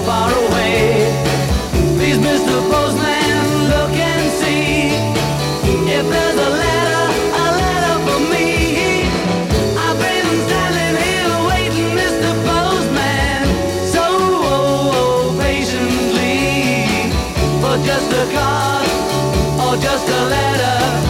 far away. Please, Mr. Postman, look and see if there's a letter for me. I've been standing here waiting, Mr. Postman, so patiently, for just a card or just a letter.